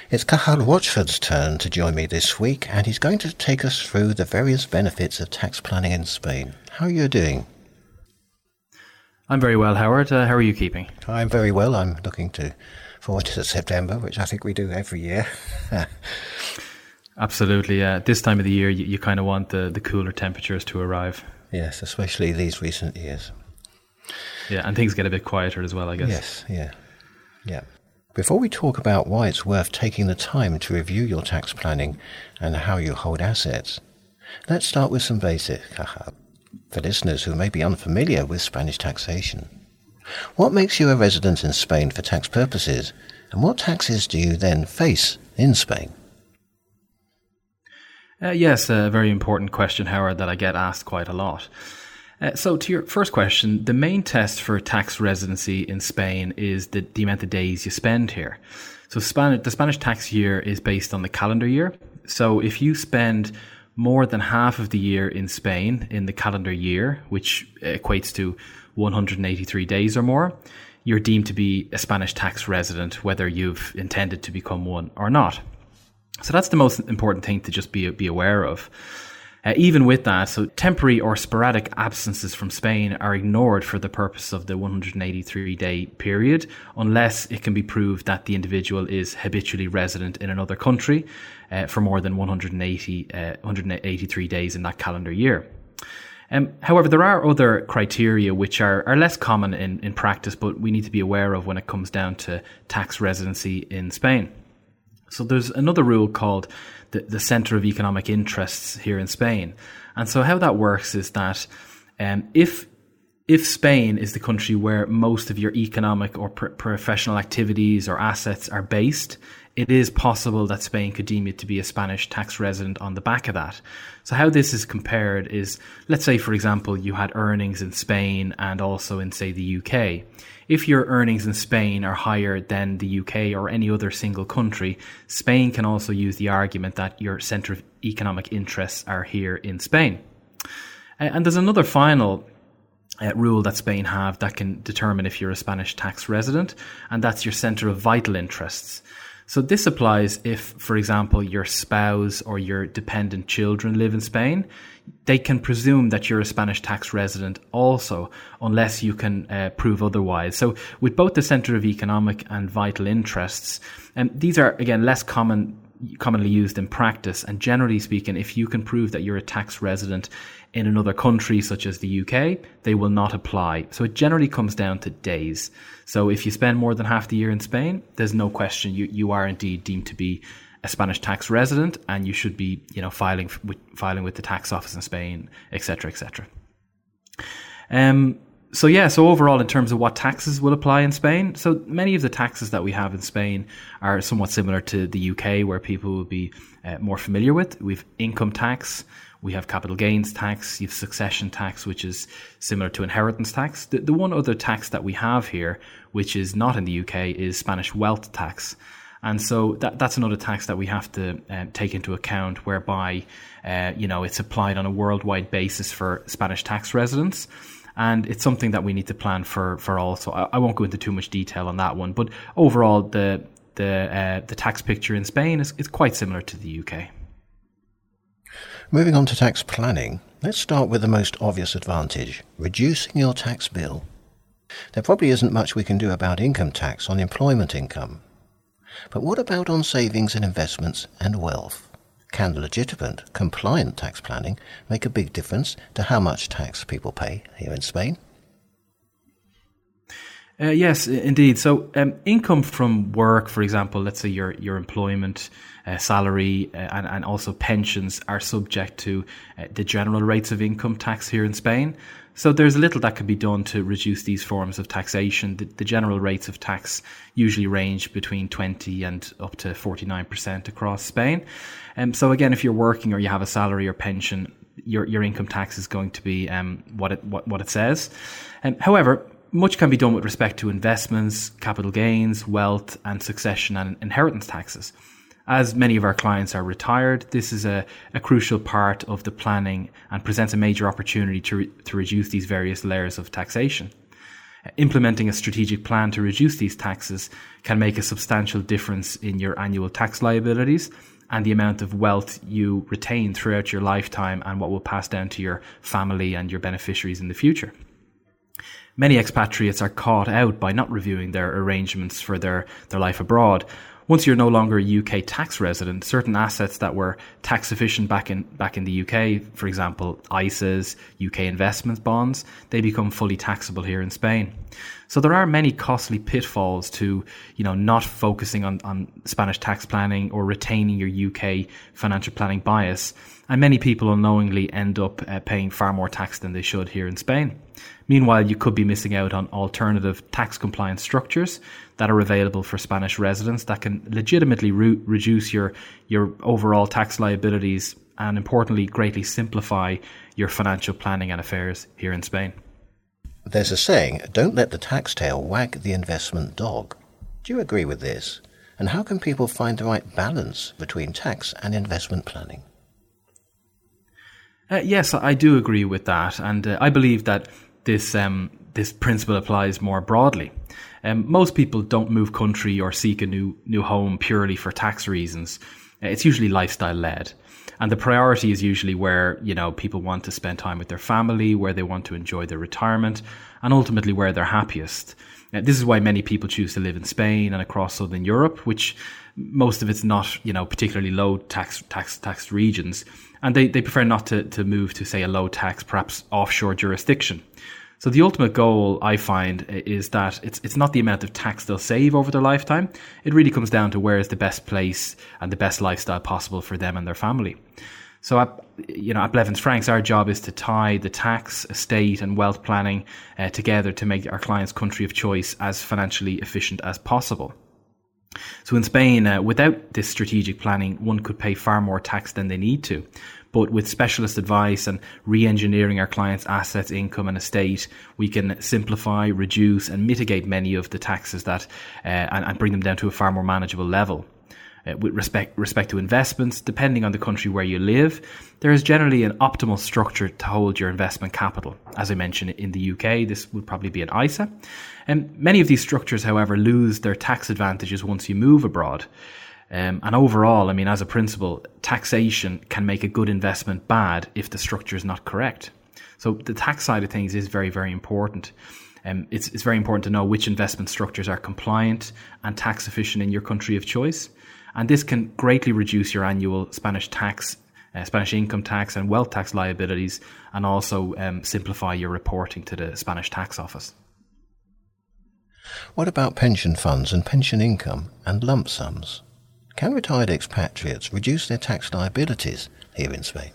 It's Cahal Watchford's turn to join me this week, and he's going to take us through the various benefits of tax planning in Spain. How are you doing? I'm very well, Howard. How are you keeping? I'm very well. I'm looking forward to September, which I think we do every year. Absolutely. This time of the year, you kind of want the cooler temperatures to arrive. Yes, especially these recent years. Yeah, and things get a bit quieter as well, I guess. Yes, yeah. Before we talk about why it's worth taking the time to review your tax planning and how you hold assets, let's start with some basics for listeners who may be unfamiliar with Spanish taxation. What makes you a resident in Spain for tax purposes, and what taxes do you then face in Spain? Yes, a very important question, Howard, that I get asked quite a lot. So to your first question, the main test for tax residency in Spain is the amount of days you spend here. So the Spanish tax year is based on the calendar year. So if you spend more than half of the year in Spain in the calendar year, which equates to 183 days or more, you're deemed to be a Spanish tax resident, whether you've intended to become one or not. So that's the most important thing to just be aware of. Even with that, so temporary or sporadic absences from Spain are ignored for the purpose of the 183-day period, unless it can be proved that the individual is habitually resident in another country for more than 183 days in that calendar year. However, there are other criteria which are less common in practice, but we need to be aware of when it comes down to tax residency in Spain. So there's another rule called the Centre of Economic Interests here in Spain. And so how that works is that if Spain is the country where most of your economic or professional activities or assets are based, it is possible that Spain could deem you to be a Spanish tax resident on the back of that. So how this is compared is, let's say, for example, you had earnings in Spain and also in, say, the UK. If your earnings in Spain are higher than the UK or any other single country, Spain can also use the argument that your centre of economic interests are here in Spain. And there's another final rule that Spain have that can determine if you're a Spanish tax resident, and that's your centre of vital interests. So this applies if, for example, your spouse or your dependent children live in Spain. They can presume that you're a Spanish tax resident also, unless you can prove otherwise. So with both the centre of economic and vital interests, these are, again, less commonly used in practice. And generally speaking, if you can prove that you're a tax resident in another country, such as the UK, they will not apply. So it generally comes down to days. So if you spend more than half the year in Spain, there's no question you are indeed deemed to be a Spanish tax resident, and you should be, filing with the tax office in Spain, etc., etc. So overall, in terms of what taxes will apply in Spain, so many of the taxes that we have in Spain are somewhat similar to the UK, where people will be more familiar with. We've income tax, we have capital gains tax, you have succession tax, which is similar to inheritance tax. The one other tax that we have here, which is not in the UK, is Spanish wealth tax. And so that's another tax that we have to take into account, whereby, it's applied on a worldwide basis for Spanish tax residents. And it's something that we need to plan for all. So I won't go into too much detail on that one. But overall, the tax picture in Spain is quite similar to the UK. Moving on to tax planning, let's start with the most obvious advantage, reducing your tax bill. There probably isn't much we can do about income tax on employment income. But what about on savings and investments and wealth? Can legitimate, compliant tax planning make a big difference to how much tax people pay here in Spain? Yes, indeed. So income from work, for example, let's say your employment, salary and also pensions are subject to the general rates of income tax here in Spain. So there's little that can be done to reduce these forms of taxation. The general rates of tax usually range between 20 and up to 49% across Spain. So again, if you're working or you have a salary or pension, your income tax is going to be what it says. However, much can be done with respect to investments, capital gains, wealth, and succession and inheritance taxes. As many of our clients are retired, this is a crucial part of the planning and presents a major opportunity to reduce these various layers of taxation. Implementing a strategic plan to reduce these taxes can make a substantial difference in your annual tax liabilities and the amount of wealth you retain throughout your lifetime and what will pass down to your family and your beneficiaries in the future. Many expatriates are caught out by not reviewing their arrangements for their life abroad. Once you're no longer a UK tax resident, certain assets that were tax efficient back in the UK, for example, ISAs, UK investment bonds, they become fully taxable here in Spain. So there are many costly pitfalls to, not focusing on Spanish tax planning or retaining your UK financial planning bias. And many people unknowingly end up paying far more tax than they should here in Spain. Meanwhile, you could be missing out on alternative tax compliance structures that are available for Spanish residents that can legitimately reduce your overall tax liabilities and, importantly, greatly simplify your financial planning and affairs here in Spain. There's a saying, don't let the tax tail wag the investment dog. Do you agree with this? And how can people find the right balance between tax and investment planning? Yes, I do agree with that. And I believe that this principle applies more broadly. Most people don't move country or seek a new home purely for tax reasons. It's usually lifestyle led. And the priority is usually where, people want to spend time with their family, where they want to enjoy their retirement, and ultimately where they're happiest. This is why many people choose to live in Spain and across Southern Europe, which most of it's not, particularly low tax regions. And they prefer not to move to, say, a low tax, perhaps offshore jurisdiction. So the ultimate goal, I find, is that it's not the amount of tax they'll save over their lifetime. It really comes down to where is the best place and the best lifestyle possible for them and their family. So at Blevins Franks, our job is to tie the tax, estate and wealth planning together to make our clients' country of choice as financially efficient as possible. So in Spain, without this strategic planning, one could pay far more tax than they need to. But with specialist advice and re-engineering our clients' assets, income and estate, we can simplify, reduce and mitigate many of the taxes that and bring them down to a far more manageable level. With respect to investments, depending on the country where you live, there is generally an optimal structure to hold your investment capital. As I mentioned, in the UK, this would probably be an ISA. And many of these structures, however, lose their tax advantages once you move abroad. And overall, as a principle, taxation can make a good investment bad if the structure is not correct. So the tax side of things is very, very important. It's very important to know which investment structures are compliant and tax efficient in your country of choice. And this can greatly reduce your annual Spanish income tax and wealth tax liabilities, and also simplify your reporting to the Spanish tax office. What about pension funds and pension income and lump sums? Can retired expatriates reduce their tax liabilities here in Spain?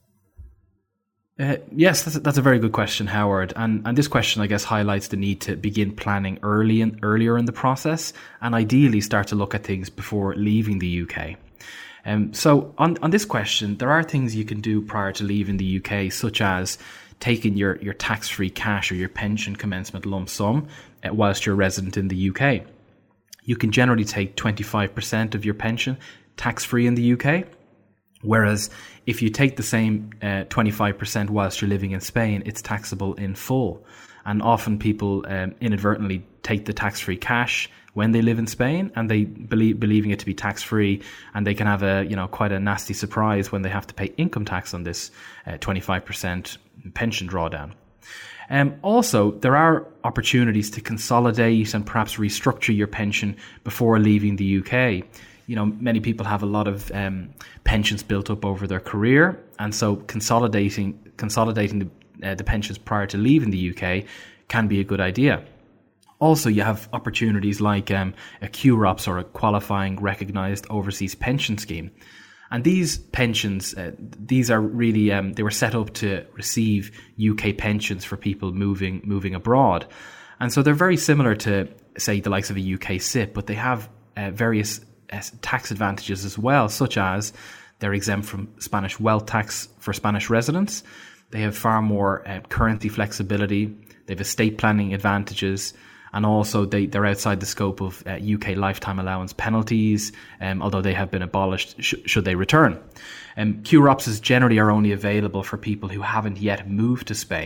Yes, that's a very good question, Howard. And this question, I guess, highlights the need to begin planning earlier in the process, and ideally start to look at things before leaving the UK. So on this question, there are things you can do prior to leaving the UK, such as taking your tax-free cash or your pension commencement lump sum whilst you're resident in the UK. You can generally take 25% of your pension tax-free in the UK. Whereas if you take the same 25% whilst you're living in Spain, it's taxable in full. And often people inadvertently take the tax-free cash when they live in Spain, and they believing it to be tax-free, and they can have quite a nasty surprise when they have to pay income tax on this 25% pension drawdown. Also, there are opportunities to consolidate and perhaps restructure your pension before leaving the UK. Many people have a lot of pensions built up over their career, and so consolidating the pensions prior to leaving the UK can be a good idea. Also, you have opportunities like a QROPS, or a qualifying recognised overseas pension scheme. And these pensions, these are really, they were set up to receive UK pensions for people moving abroad. And so they're very similar to, say, the likes of a UK SIPP, but they have various tax advantages as well, such as they're exempt from Spanish wealth tax for Spanish residents. They have far more currency flexibility. They have estate planning advantages. And also they're outside the scope of UK lifetime allowance penalties, although they have been abolished should they return. QROPS generally are only available for people who haven't yet moved to Spain.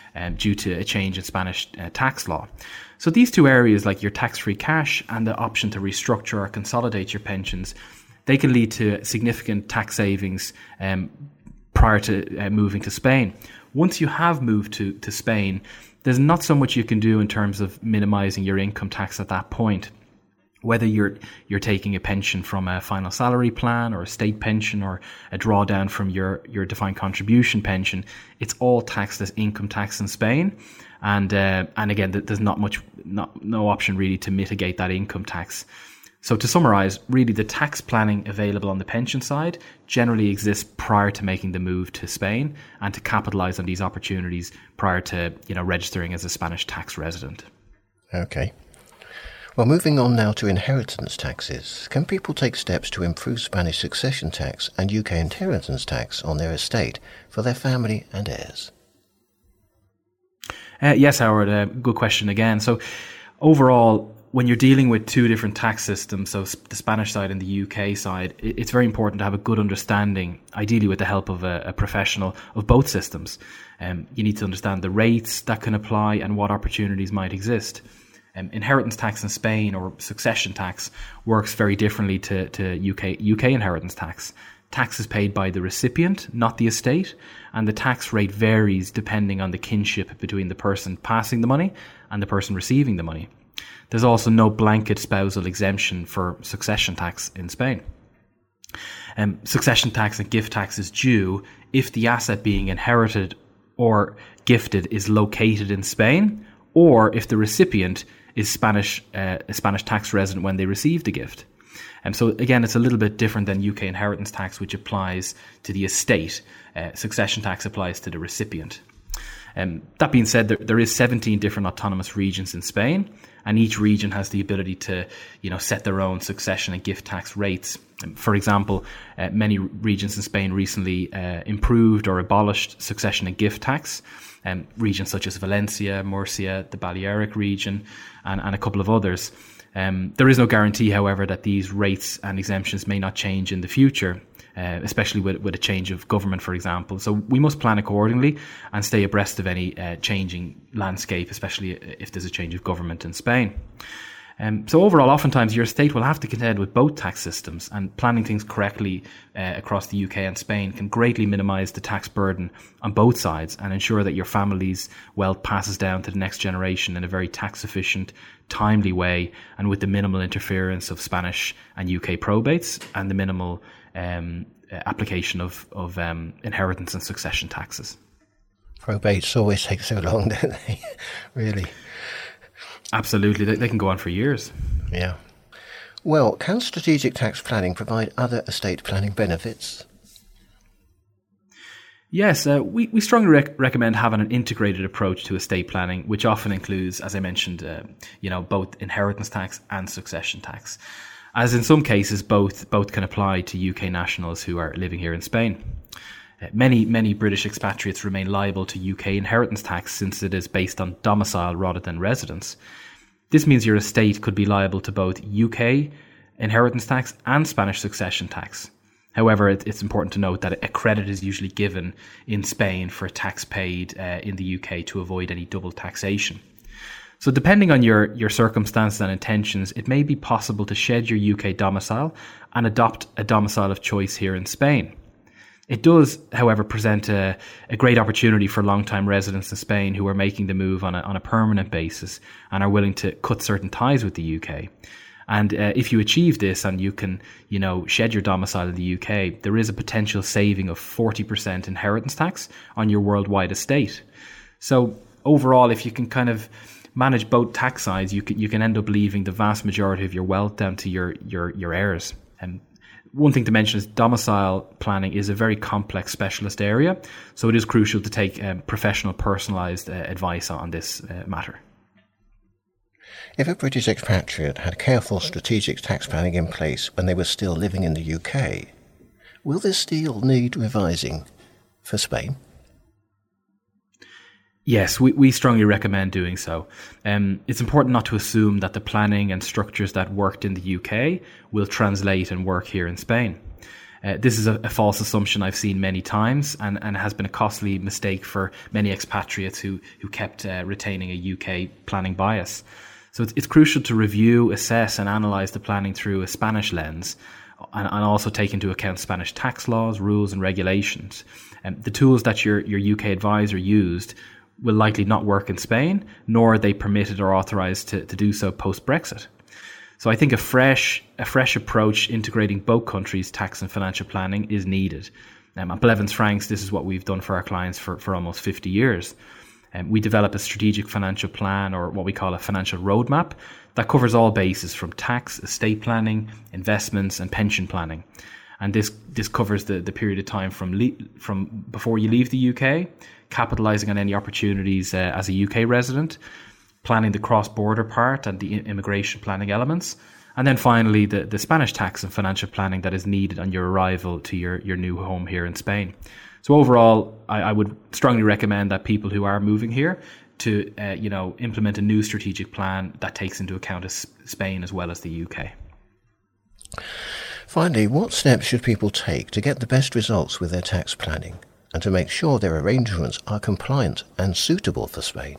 due to a change in Spanish tax law. So these two areas, like your tax-free cash and the option to restructure or consolidate your pensions, they can lead to significant tax savings prior to moving to Spain. Once you have moved to Spain, there's not so much you can do in terms of minimizing your income tax at that point. Whether you're taking a pension from a final salary plan or a state pension or a drawdown from your defined contribution pension, it's all taxed as income tax in Spain. And again, there's no option really to mitigate that income tax. So to summarize, really the tax planning available on the pension side generally exists prior to making the move to Spain and to capitalize on these opportunities prior to, registering as a Spanish tax resident. Okay. Well, moving on now to inheritance taxes. Can people take steps to improve Spanish succession tax and UK inheritance tax on their estate for their family and heirs? Yes, Howard, good question again. So overall, when you're dealing with two different tax systems, so the Spanish side and the UK side, it's very important to have a good understanding, ideally with the help of a professional, of both systems. You need to understand the rates that can apply and what opportunities might exist. Inheritance tax in Spain, or succession tax, works very differently to UK inheritance tax. Tax is paid by the recipient, not the estate, and the tax rate varies depending on the kinship between the person passing the money and the person receiving the money. There's also no blanket spousal exemption for succession tax in Spain. Succession tax and gift tax is due if the asset being inherited or gifted is located in Spain, or if the recipient is a Spanish tax resident when they receive the gift. So again, it's a little bit different than UK inheritance tax, which applies to the estate. Succession tax applies to the recipient. That being said, there is 17 different autonomous regions in Spain, and each region has the ability to, set their own succession and gift tax rates. For example, many regions in Spain recently improved or abolished succession and gift tax. Regions such as Valencia, Murcia, the Balearic region, and a couple of others. There is no guarantee, however, that these rates and exemptions may not change in the future, especially with a change of government, for example. So we must plan accordingly and stay abreast of any changing landscape, especially if there's a change of government in Spain. So overall, oftentimes your estate will have to contend with both tax systems, and planning things correctly across the UK and Spain can greatly minimise the tax burden on both sides and ensure that your family's wealth passes down to the next generation in a very tax efficient, timely way, and with the minimal interference of Spanish and UK probates and the minimal application of inheritance and succession taxes. Probates always take so long, don't they? Really? Absolutely. They can go on for years. Yeah. Well, can strategic tax planning provide other estate planning benefits? Yes, we strongly recommend having an integrated approach to estate planning, which often includes, as I mentioned, both inheritance tax and succession tax. As in some cases, both can apply to UK nationals who are living here in Spain. Many British expatriates remain liable to UK inheritance tax since it is based on domicile rather than residence. This means your estate could be liable to both UK inheritance tax and Spanish succession tax. However, it's important to note that a credit is usually given in Spain for tax paid in the UK to avoid any double taxation. So depending on your circumstances and intentions, it may be possible to shed your UK domicile and adopt a domicile of choice here in Spain. It does, however, present a great opportunity for long-time residents in Spain who are making the move on a permanent basis and are willing to cut certain ties with the UK. And if you achieve this and you can, shed your domicile in the UK, there is a potential saving of 40% inheritance tax on your worldwide estate. So overall, if you can kind of manage both tax sides, you can end up leaving the vast majority of your wealth down to your heirs. And one thing to mention is domicile planning is a very complex specialist area, so it is crucial to take professional, personalised advice on this matter. If a British expatriate had careful strategic tax planning in place when they were still living in the UK, will this still need revising for Spain? Yes, we strongly recommend doing so. It's important not to assume that the planning and structures that worked in the UK will translate and work here in Spain. This is a false assumption I've seen many times and has been a costly mistake for many expatriates who kept retaining a UK planning bias. So it's crucial to review, assess and analyse the planning through a Spanish lens and also take into account Spanish tax laws, rules and regulations. The tools that your UK advisor used will likely not work in Spain, nor are they permitted or authorised to do so post-Brexit. So I think a fresh approach integrating both countries' tax and financial planning is needed. At Blevins Franks, this is what we've done for our clients for almost 50 years. We develop a strategic financial plan, or what we call a financial roadmap, that covers all bases from tax, estate planning, investments and pension planning. And this covers the period of time from before you leave the UK, capitalising on any opportunities as a UK resident, planning the cross-border part and the immigration planning elements, and then finally the Spanish tax and financial planning that is needed on your arrival to your new home here in Spain. So overall, I would strongly recommend that people who are moving here to implement a new strategic plan that takes into account Spain as well as the UK. Finally, what steps should people take to get the best results with their tax planning and to make sure their arrangements are compliant and suitable for Spain?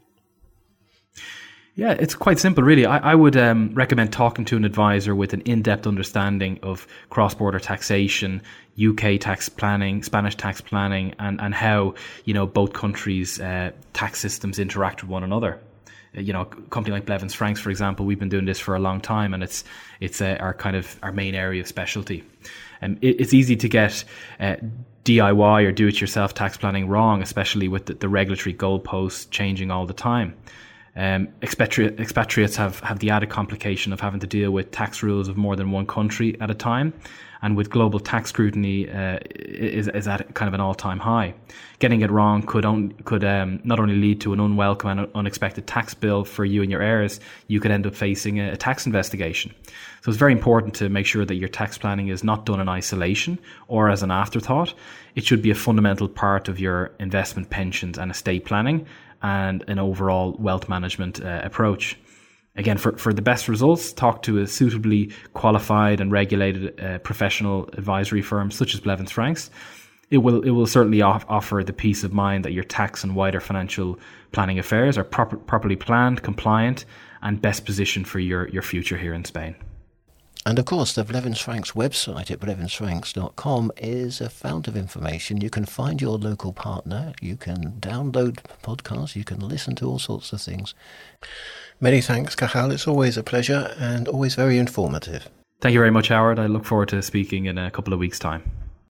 Yeah, it's quite simple, really. I would recommend talking to an advisor with an in-depth understanding of cross-border taxation, UK tax planning, Spanish tax planning, and how both countries' tax systems interact with one another. A company like Blevins Franks, for example, we've been doing this for a long time, and it's our main area of specialty. And it's easy to get DIY or do-it-yourself tax planning wrong, especially with the regulatory goalposts changing all the time. Expatriates have the added complication of having to deal with tax rules of more than one country at a time, and with global tax scrutiny is at kind of an all-time high. Getting it wrong could not only lead to an unwelcome and unexpected tax bill for you and your heirs, you could end up facing a tax investigation. So it's very important to make sure that your tax planning is not done in isolation or as an afterthought. It should be a fundamental part of your investment, pensions and estate planning, and an overall wealth management approach. Again, for the best results, talk to a suitably qualified and regulated professional advisory firm such as Blevins Franks. It will certainly offer the peace of mind that your tax and wider financial planning affairs are properly planned, compliant, and best positioned for your future here in Spain. And of course, the Blevins Franks website at blevinsfranks.com is a fount of information. You can find your local partner, you can download podcasts, you can listen to all sorts of things. Many thanks, Cathal. It's always a pleasure and always very informative. Thank you very much, Howard. I look forward to speaking in a couple of weeks' time.